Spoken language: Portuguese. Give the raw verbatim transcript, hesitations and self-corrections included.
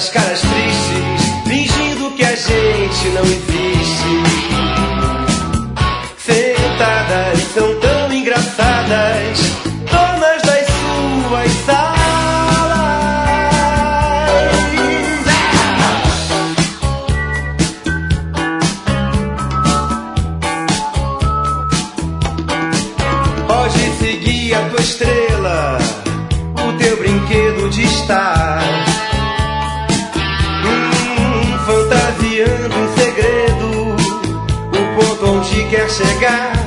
aquelas caras tristes, fingindo que a gente não existe. Sentadas, são tão engraçadas, donas das suas salas. Pode seguir a tua estrela, o teu brinquedo de estar, hum, fantasiando em segredo o ponto onde quer chegar.